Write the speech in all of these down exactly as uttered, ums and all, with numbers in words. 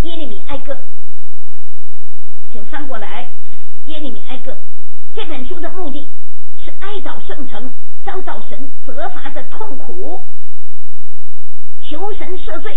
耶利米哀歌，请翻过来。耶利米哀歌这本书的目的是哀悼圣城遭到神责罚的痛苦，求神赦罪，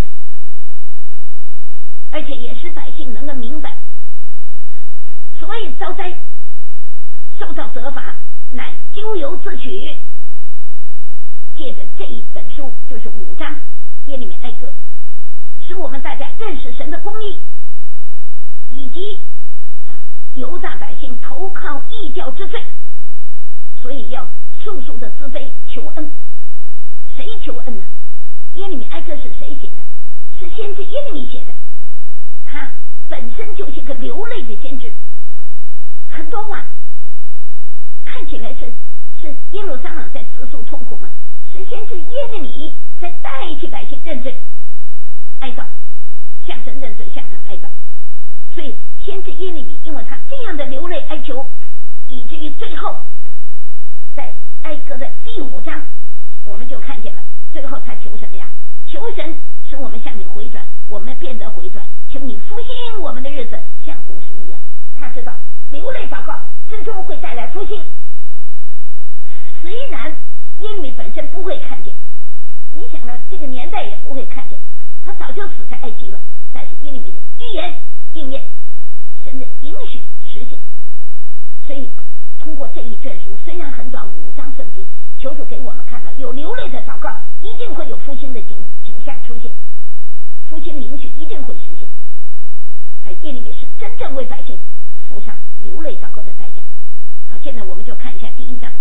而且也使百姓能够明白，所以遭灾受到责罚乃咎由自取。借着这一本书，就是五章耶利米哀歌，使我们大家认识神的公义，以及犹大百姓投靠异教之罪，所以要速速的自卑求恩。谁求恩呢？耶利米哀歌是谁写的？是先知耶利米写的，他本身就是一个流泪的先知，很多话看起来是是耶路撒冷在自诉痛苦吗？是先知耶利米在代替百姓认罪哀悼，向神认罪，向神哀悼。所以先知耶利米因为他这样的流泪哀求，以至于最后在哀歌的第五章我们就看见了，最后他求什么呀？求神使我们向你回转，我们变得回转，求你复兴我们的日子像古时一样。他知道流泪祷告最终会带来复兴，虽然耶利米本身不会看见，你想呢，这个年代也不会看见，他早就死在埃及了，但是耶利米的预言应验，神的允许实现。所以通过这一卷书，虽然很短，五章圣经，求主给我们看到有流泪的祷告一定会有复兴的景景象出现，复兴的允许一定会实现。而耶利米是真正为百姓付上流泪祷告的代价。好，现在我们就看一下第一章。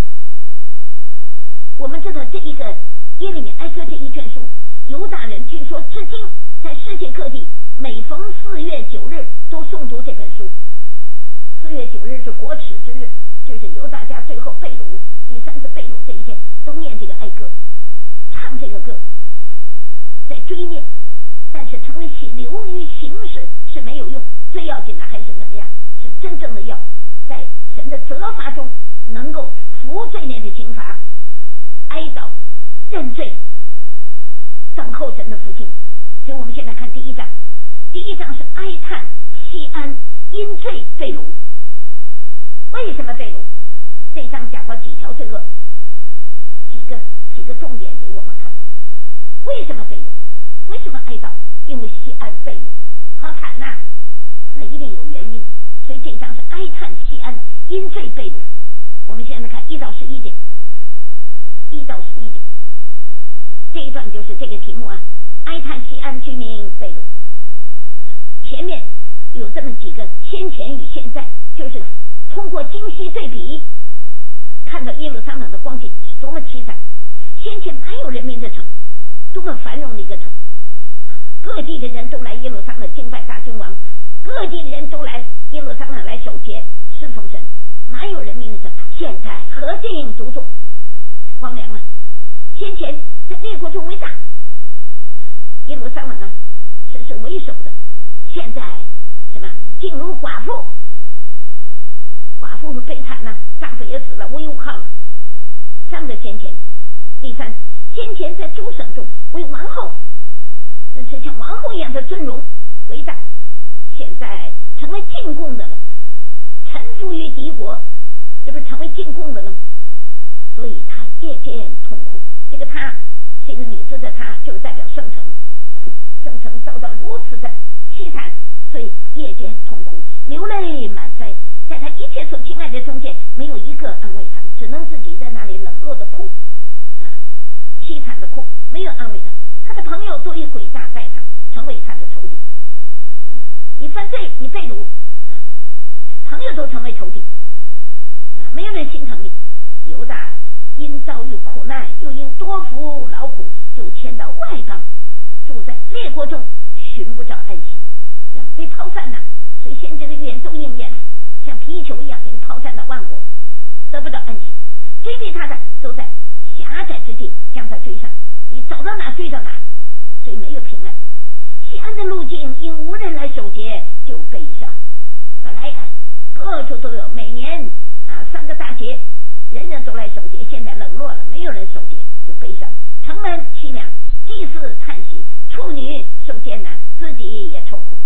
我们知道这一个耶利米哀歌这一卷书，犹大人据说至今在世界各地每逢四月九日都诵读这本书。四月九日是国耻之日，就是犹大家最后被掳，第三次被掳这一天都念这个哀歌，唱这个歌，在追念。但是成为流于形式是没有用，最要紧的还是什么呀？是真正的要在神的责罚中能够服罪孽的刑罚，哀悼认罪，等候神的复兴。所以我们现在看第一章，第一章是哀叹西安因罪被掳。为什么被掳？这一章讲了几条罪恶，几个几个重点给我们看看。为什么被掳？为什么哀悼？因为西安被掳，好惨呐、啊，那一定有原因。所以这一章是哀叹西安因罪被掳。我们现在看一到十一节，一到十一节，这一段就是这个题目啊，哀叹西安居民被掳。前面有这么几个先前与现在，就是通过今昔对比，看到耶路撒冷的光景是多么凄惨。先前哪有人民的城，多么繁荣的一个城，各地的人都来耶路撒冷敬拜大君王，各地的人都来耶路撒冷来守节侍奉神，哪有人民的城？现在何竟独坐，荒凉了。先前在列国中为大，耶路撒冷啊是是为首的，现在什么竟如寡妇，寡妇是悲惨呐、啊，丈夫也死了，无依无靠了。三个先前。第三，先前在诸省中为王后，这是像王后一样的尊荣为大，现在成为进贡的了，臣服于敌国，这不是成为进贡的了吗？所以他夜间痛苦。这个他是一个女子的他，就代表圣城，圣城遭到如此的凄惨，所以夜间痛苦，流泪满腮，在他一切所亲爱的中间没有一个安慰他，只能自己在那里冷落的哭啊，凄惨的哭，没有安慰他。他的朋友都以诡诈待他，成为他的仇敌。你犯罪，你被掳，朋友都成为仇敌，没有人心疼你。犹大因遭遇苦难，又因多服劳苦，就迁到外邦，住在列国中，寻不着安息，被抛散了。所以先知的预言都应验了，像皮球一样给你抛散到万国，得不到安息。追逼他的都在狭窄之地将他追上，你走到哪追到哪，所以没有平安。西安的路径因无人来守节就悲伤。本来啊各处都有，每年啊三个大节，人人都来守节，现在冷落了，没有人守节就悲伤。城门凄凉，祭司叹息，处女受艰难，自己也愁苦。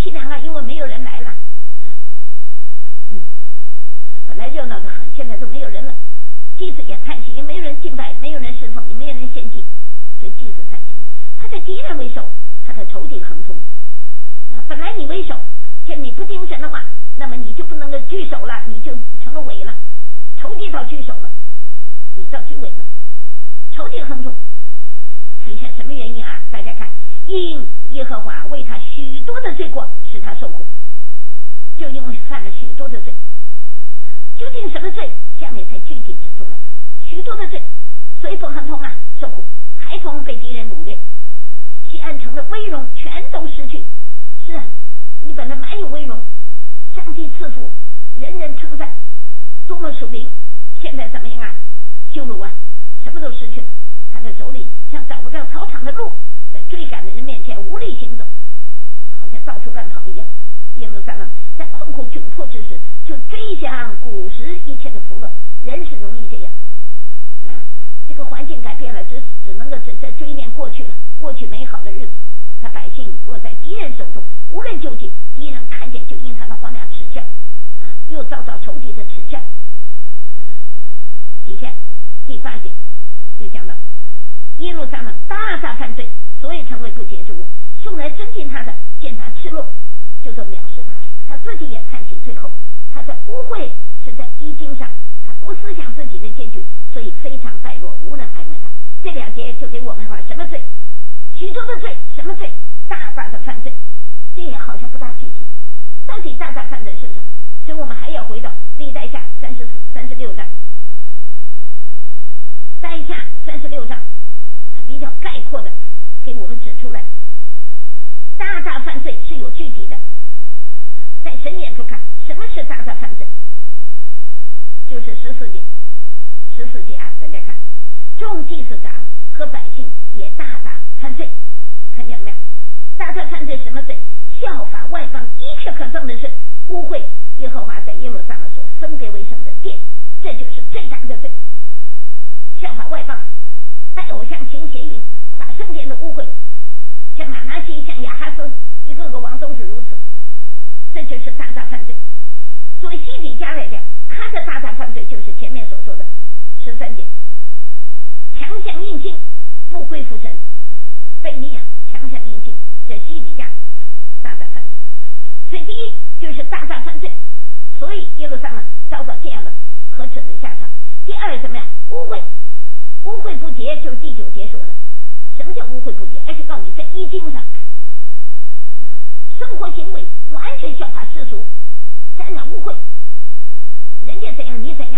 凄凉啊，因为没有人来了。嗯，本来热闹的很，现在都没有人了。祭司也叹息，也没有人敬拜，没有人侍奉，也没有人献祭，所以祭司叹息。他的敌人为首，他的仇敌亨通。本来你为首，现在你不听神的话，那么你就不能够居首了，你就成了尾了。仇敌到居首了，你到居尾了，仇敌亨通。底下什么原因啊？大家看，因耶和华为他许多的罪过使他受苦，就因为犯了许多的罪。究竟什么罪？下面才具体指出来，许多的罪，所以不亨通啊，受苦，孩童被敌人掳掠，西安城的威荣全都失去。是啊，你本来蛮有威荣，上帝赐福，人人称赞，多么属灵，现在怎么样啊？羞辱啊，什么都失去了。他的手里像找不到操场的路，在追赶的人面前无力行走，好像到处乱跑一样。耶路撒冷在困苦窘迫之时，就追想古时一切的福乐，人是容易这样。这个环境改变了，只只能够只在追念过去了，过去美好的日子。他百姓落在敌人手中，无论救济，敌人看见就因他的荒凉耻笑，啊，又遭到仇敌的耻笑。底下第八节就讲到，耶路撒冷大大犯罪，所以成为不洁之物。素来尊敬他的，见他赤裸，就都藐视他。他自己也叹息，最后他的污秽是在衣襟上，他不思想自己的结局，所以非常败落，无人安慰他。这两节就给我们说什么罪？许多的罪，什么罪？大大的犯罪。这也好像不大具体，到底大大犯罪是什么？所以我们还要回到历代下三十四、三十六章，代下三十六章，它比较概括的给我们指出来，大大犯罪是有具体的。在神眼中看，什么是大大犯罪？就是十四节，十四节啊，大家看，众祭司长和百姓也大大犯罪，看见没有？大大犯罪什么罪？效法外邦一切可憎的事，污秽耶和华在耶路撒冷所分别为圣的殿，这就是最大的罪。效法外邦，拜偶像行邪淫，把圣殿都污秽了，像马拿西，像亚哈斯，一个个王都是如此，这就是大大犯罪。作为西底家来讲，他的大大犯罪就是前面所说的十三节，强项硬心，不归服神，悖逆啊，强项硬心，这西底家大大犯罪。所以第一就是大大犯罪，所以耶路撒冷遭到这样的可耻的下场。第二怎么样？污秽，污秽不洁，就是第九节说的。什么叫污秽不洁？而且告诉你，在衣襟上，生活行为完全效法世俗，沾染污秽，人家怎样你怎样，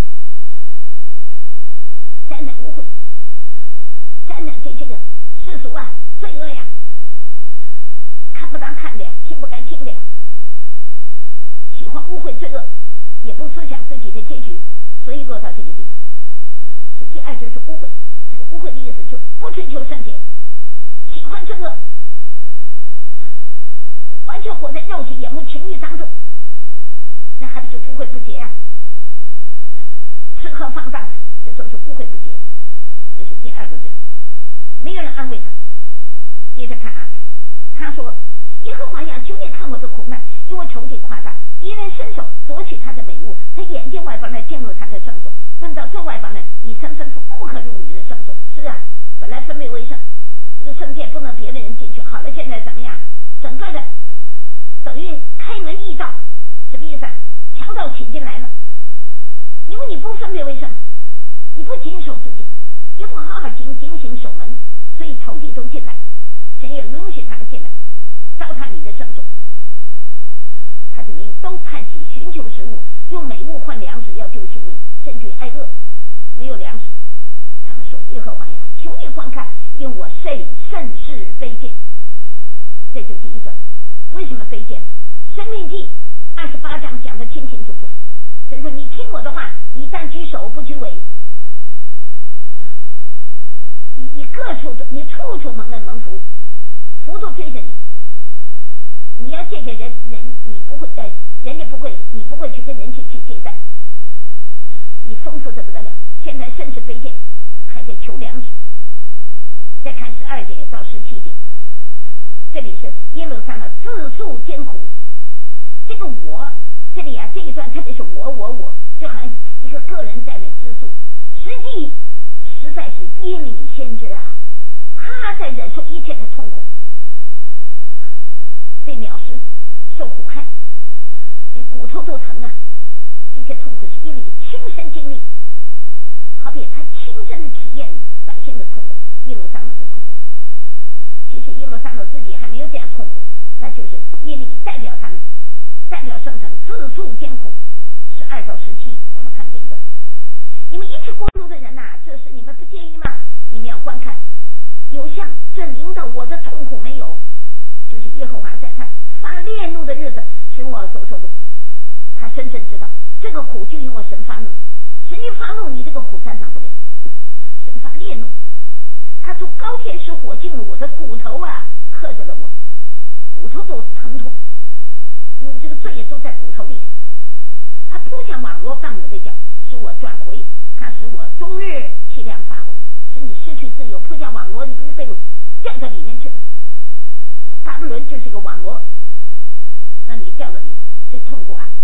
沾染污秽，沾染对这个世俗啊，罪恶呀，看不当看的呀，听不该听的呀，喜欢污秽罪恶，也不思想自己的结局，所以落到这个地方。所以第二就是污秽，这个污秽的意思就不追求圣洁，喜欢罪恶，完全活在肉体眼目情欲当中，那还不就污秽不洁啊？吃喝放荡，这都是污秽不洁，这是第二个罪。没有人安慰他。接着看啊，他说：“耶和华呀，求你看我的苦难，因为仇敌夸他，敌人伸手夺取他的美物，他眼见外邦人进入他的圣所。问到这外邦人，你曾吩咐不可入你的圣所。是啊，本来分别为圣，这个圣殿不能别的人进去。好了，现在怎么样？整个的等于开门易道，什么意思啊？强盗请进来了，因为你不分别为圣，你不谨守自己，也不好好警警醒守门，所以仇敌都进来，神也允许他们进来，糟蹋你的圣所。他的民都叹息，寻求食物，用美物换粮食，要救性命，甚至挨饿，没有粮食。他们说：耶和华呀，求你观看，因我甚甚是卑贱。这就第一个，为什么卑贱呢？申命记二十八章讲得清清楚楚，就是你听我的话，你但举手不举尾，你你各处你处处蒙恩蒙福，福都追着你。你要借给人人，你不会呃，人家不会，你不会去跟人去去借债，你丰富的不得了。现在甚是卑贱，还得求粮食。再看十二节到十七节， 这里是耶路撒冷自诉艰苦，这个我这里啊这一段特别是我我我，就好像一个个人在那自诉，实际实在是耶利米先知啊，他在忍受一切的痛苦，被藐视，受苦害，骨头都疼啊，这些痛苦是耶利米亲身经历，好比他亲身的体验百姓的痛苦，耶路撒冷的痛苦。其实耶路撒冷自己还没有这样痛苦，那就是耶利米代表他们，代表圣城自诉艰苦。十二到十七，我们看这一段。你们一切过路的人呐、啊，这是你们不介意吗？你们要观看，有像这领导我的痛苦没有？就是耶和华在他发烈怒的日子使我所受的苦，他深深知道这个苦就因为神发怒，神一发怒，你这个苦担当不了。神发烈怒，他从高天使火进入我的骨头啊，刻着了我，骨头都疼痛，因为这个罪也都在骨头里。他扑向网罗绊我的脚，使我转回，他使我终日凄凉发昏，使你失去自由。扑向网罗，你不是被掉到里面去了？巴比伦就是一个网罗，那你掉到里头，这痛苦啊！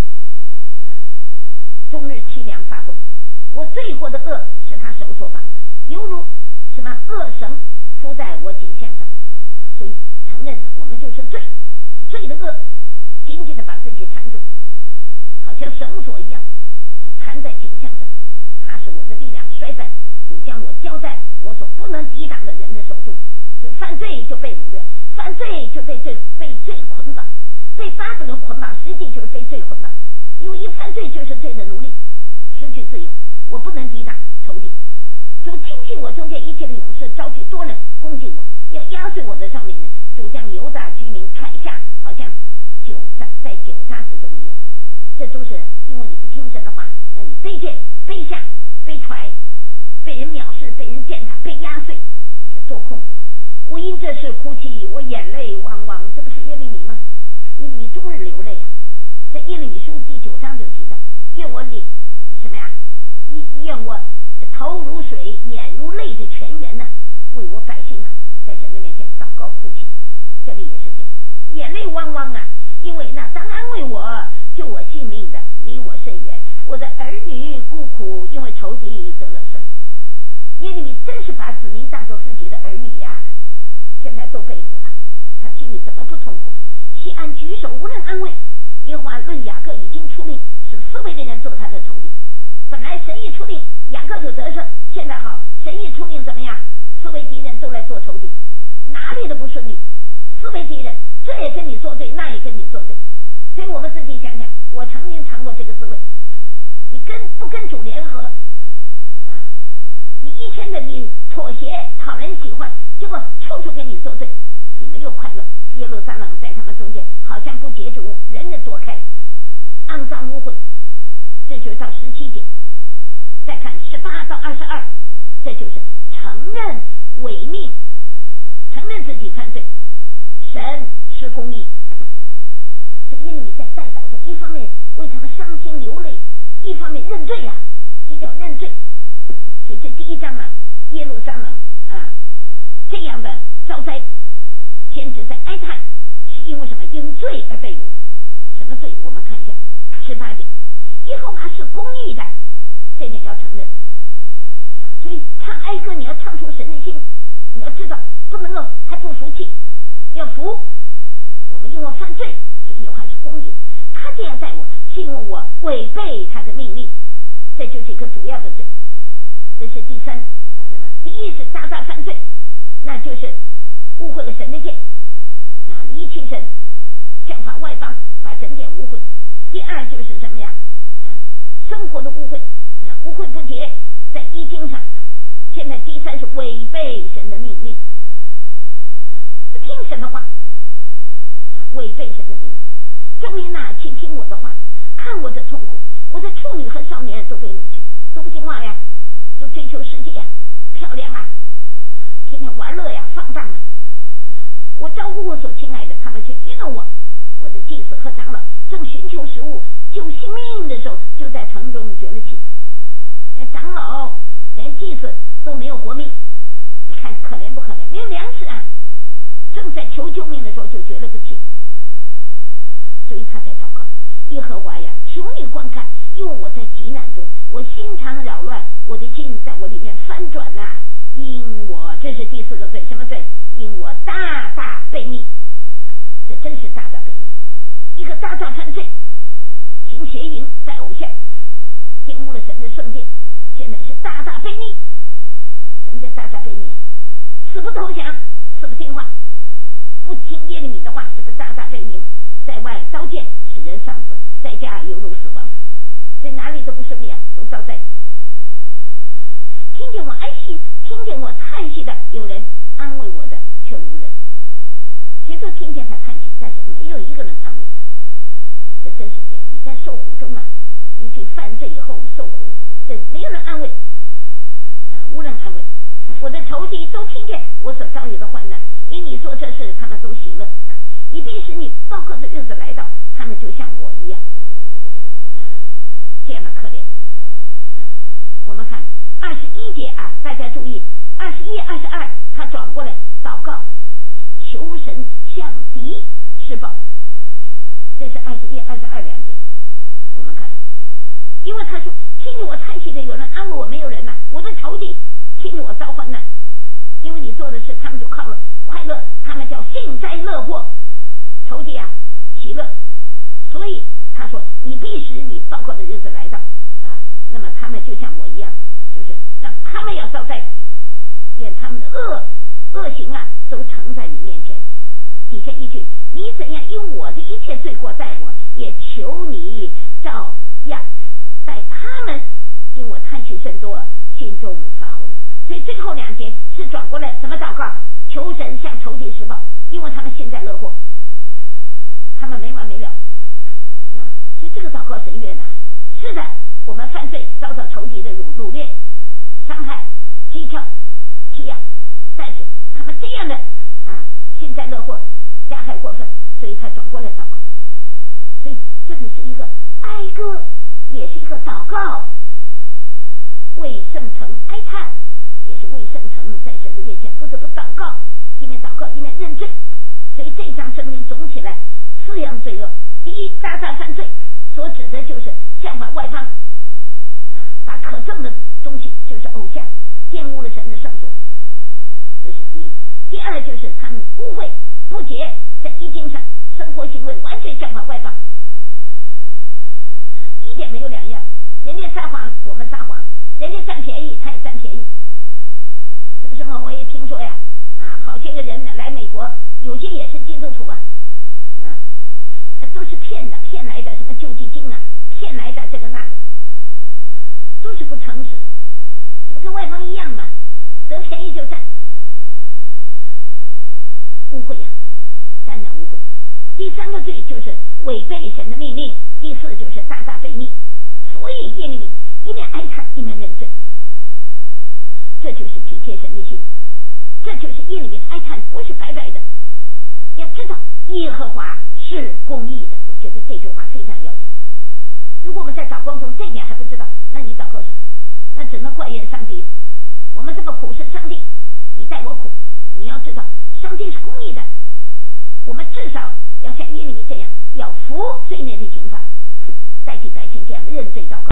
终日凄凉发昏，我罪过的恶是他手所绑的，犹如什么恶绳敷在我颈项上。所以承认了，我们就是罪，罪的恶紧紧的把自己缠住，好像绳索一样缠在颈项上。他使我的力量衰败，主将我交在我所不能抵挡的人的手中。所以犯罪就被掳掠，犯罪就被罪被罪捆绑，被巴比伦捆绑，实际就是被罪捆绑。因为一犯罪就是罪的奴隶，失去自由，我不能抵挡仇敌。主亲近我中间一切的勇士，招聚多人攻击我，要压碎我的少年人。主将犹大居民踹下，好像酒渣在酒渣之中一样。这都是因为你不听神的话，让你卑贱、卑下、被踹，被人藐视，被人践踏，被压碎，多痛苦！我因这事哭泣，我眼泪汪汪。这不是耶利米吗？耶利米终日流泪啊！在耶利米书第九章就提到，愿我领什么呀？愿我头如水，眼如泪的泉源呢、啊，为我百姓啊，在神的面前祷告哭泣。这里也是这样，眼泪汪汪啊！因为那当安慰我、救我性命的离我甚远，我的儿女孤苦，因为仇敌得了胜。耶利米真是把子民当作自己的儿女呀、啊，现在都被掳了，他心里怎么不痛苦？西安举手无人安慰，耶和华论雅各已经出令，使四围的人做他的仇敌。本来神一出令，雅各就得胜，现在好，神一出令怎么样？四围敌人都来做仇敌，哪里都不顺利。四围敌人，这也跟你作对，那也跟你作对。所以我们自己想想，我曾经尝过这个滋味。你跟不跟主联合啊？你一天的你妥协，讨人喜欢，结果处处跟你作对，你没有快乐。耶路撒冷在他们中间，好像不洁之物，人人躲开，肮脏污秽。这就是到十七节，再看十八到二十二，这就是承认违命，承认自己犯罪，神是公义。是因为你在代祷中，一方面为他们伤心流泪，一方面认罪啊，这叫认罪。所以这第一章啊，耶路撒冷啊这样的遭灾，先知在哀叹，是因为什么？因罪而被掳。什么罪？我们看一下十八节，耶和华是公义的，这点要承认。所以唱哀歌，你要唱出神的心，你要知道不能够还不服气，要服。我们因为犯罪，所以耶和华是公义的，他这样待我，是因为我违背他的命令，这就是一个主要的罪。这是第三，什么？第一是大大犯罪，那就是误会了神的殿，那离弃神，效法外邦，把神殿污秽。第二就是什么呀？生活的污秽，污秽不洁，在衣襟上。现在第三是违背神的命令，不听神的话，违背神的命令。众民哪，请听我的话，看我的痛苦，我的处女和少年都被掳去，都不听话呀，都追求世界呀，漂亮啊，天天玩乐呀，放荡啊。我招呼我所亲爱的，他们却愚弄我。我的祭司和长老正寻求食物救性命的时候，就在城中绝了气。长老连祭司都没有活命，你看可怜不可怜？没有粮食啊！ 正在求救命的时候就绝了个气，所以他在祷告，耶和华呀，求你观看，因为我在急难中，我心肠扰乱，我的心在我里面翻转呐、啊，因我这是第四个罪，什么罪？因我大大悖逆，这真是大大悖逆，一个大大犯罪，行邪淫，拜偶像，玷污了神的圣殿，现在是大大悖逆。什么叫大大悖逆？死不投降，死不听话，不听耶利米的话，是不是大大悖逆？在外刀剑使人丧子，在家犹如死亡，在哪里都不顺利啊，都遭灾。听见我哀息，听见我叹息的有人，安慰我的却无人。谁都听见他叹息，但是没有一个人安慰他。这真是这样，你在受苦中啊，尤其犯罪以后受苦，这没有人安慰啊，无人安慰。我的仇敌都听见我所遭遇的患难，因你做这事，他们都喜乐。你必使你报告的日子来到，他们就像我一样，啊、这样的可怜、啊。我们看二十一节啊，大家注意，二十一、二十二，他转过来祷告，求神向敌施报。这是二十一、二十二两节。我们看，因为他说，听着我叹息的有人安慰我，没有人呐、啊。我的仇敌听着我遭患难，因为你做的事，他们就靠了快乐，他们叫幸灾乐祸。仇敌啊，喜乐，所以他说你必使你报告的日子来到啊，那么他们就像我一样，就是让他们要遭灾，愿他们的恶恶行啊都呈在你面前。底下一句，你怎样因我的一切罪过待我，也求你照样待他们，因我叹息甚多，心中发昏。所以最后两节是转过来怎么祷告？求神向仇敌施报，因为他们幸灾乐祸，他们没完没了、啊、所以这个祷告神悦纳。是的，我们犯罪遭到仇敌的掳掳掠、伤害、讥诮、欺压，但是他们这样的啊幸灾乐祸、加害过分，所以他转过来祷告。所以这个是一个哀歌，也是一个祷告，为圣城哀叹，也是为圣城在神的面前不得不祷告，一面祷告一面认罪。所以这一章圣经总起来四样罪恶。第一，大大犯罪，所指的就是效法外邦，把可憎的东西就是偶像玷污了神的圣所，这是第一。第二就是他们污秽不洁，在衣襟上生活行为完全效法外邦，一点没有两样。人家撒谎我们撒谎，人家占便宜他也占便宜。这不是吗？我也听说呀，啊，好些个人来美国，有些也是基督徒啊，啊，都是骗的，骗来的什么救济金啊，骗来的这个那个，都是不诚实，这不跟外邦一样吗？得便宜就占，误会呀、啊，沾染误会。第三个罪就是违背神的命令，第四就是大大悖逆。所以耶利米一面哀叹一面认罪，这就是体贴神的心，这就是耶利米的哀叹不是白白的。要知道耶和华是公义的，我觉得这句话非常要紧。如果我们在祷告中这点还不知道，那你祷告什么？那只能怪怨上帝了。我们这么苦是上帝，你待我苦，你要知道上帝是公义的，我们至少要像耶利米这样，要服罪孽的刑罚，代替百姓这样的认罪祷告。